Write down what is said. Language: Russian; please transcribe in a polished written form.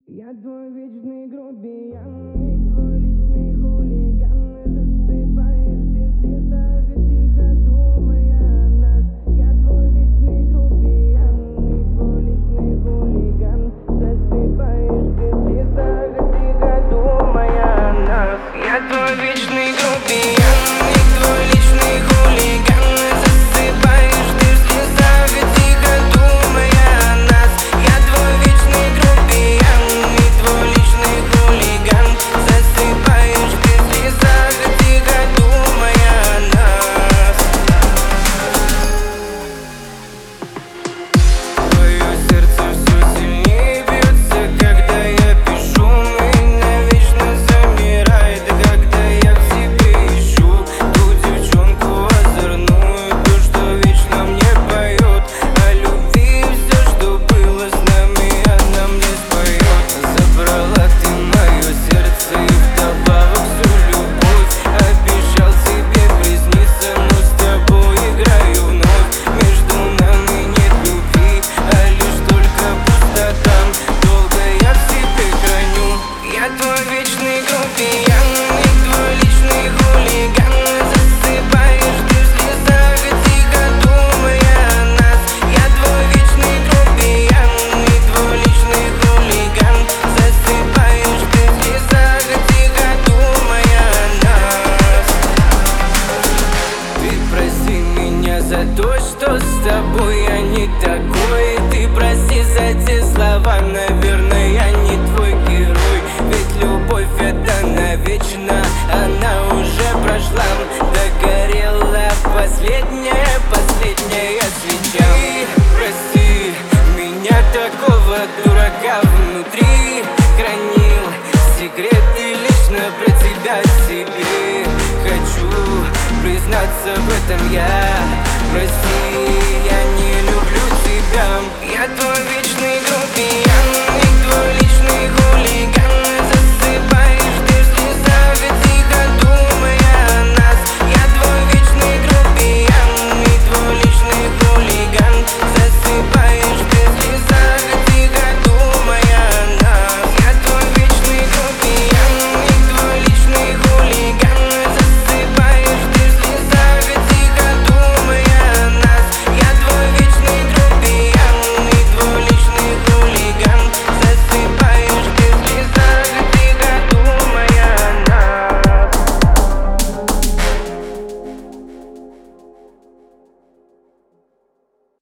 Я твой вечный грубиян, и твой личный хулиган. Засыпаешь ты в слезах, тихо думая о нас. Я твой вечный грубиян, и твой личный хулиган. Засыпаешь ты в слезах, тихо думая о нас. Я твой вечный грубиян, и твой личный хулиган. Засыпаешь ты в слезах, тихо думая о нас. Я твой вечный грубиян, и твой личный хулиган. Засыпаешь ты в слезах, тихо думая о нас. Твое сердце все сильнее бьется, когда я пишу. Меня вечно замирает, когда я в себе ищу ту девчонку озорную, ту, что вечно мне поет о любви. Все, что было с нами, она мне споет. Забрала ты мое сердце и вдобавок всю любовь. Обещал себе присниться, но с тобой играю вновь. Между нами нет любви, а лишь только пустота. Долго я в себе храню. Я твой вечный грубиян, и твой личный хулиган. Засыпаешь ты в слезах, тихо думая о нас. Я твой вечный грубиян, и твой личный хулиган. Засыпаешь ты в слезах, тихо думая о нас. Ты прости меня за то, что с тобой я не такой. Ты прости за те слова, наверное, я не твой герой. Ведь любовь это навечно, она уже прошла. Догорела последняя свеча. Ты прости меня, такого дурака внутри. Хранил секреты лично про тебя себе. Хочу признаться в этом я. Прости.